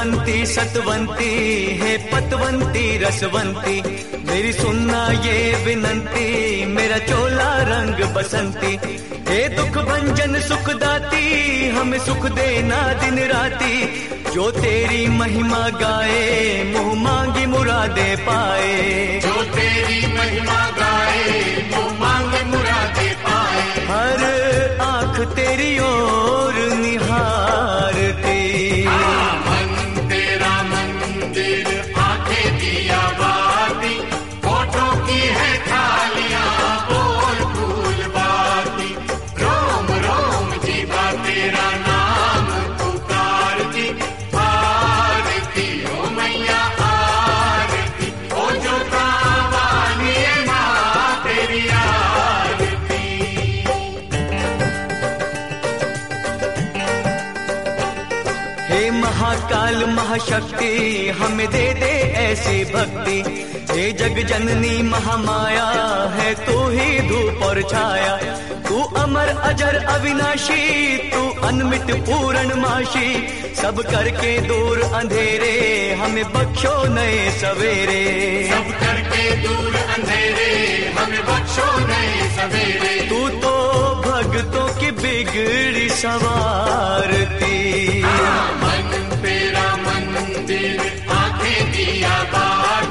गुणवंती सतवंती है पतवंती रसवंती, मेरी सुनना ये विनंती, मेरा चोला रंग बसंती। हे दुख भंजन सुखदाती, हमें सुख देना दिन राती, जो तेरी महिमा गाए मुँह मांगी मुरादे पाए। जो तेरी महिमा गाए मुँह मांगे मुरादे पाए। हर आँख तेरी ओर निहारती, मन तेरा मंदिर आंखें दिया बाती, होठों की है थालियां बोल फूल बाती, रोम रोम जीवा तेरा नाम पुकारती, आरती ओ मैया आरती, ओ जो कावानी माँ तेरी आरती। हे महाकाल महाशक्ति हमें दे दे ऐसी भक्ति, हे जग जननी महामाया है तू ही धूप और छाया, तू अमर अजर अविनाशी, तू अनमित पूर्ण माशी, सब करके दूर अंधेरे हमें बख्शो नए सवेरे। सब करके दूर अंधेरे हमें बख्शो नए सवेरे। तू तो भक्तों की बिगड़ी सवारती, मन तेरा मंदिर आंखें दिया बात,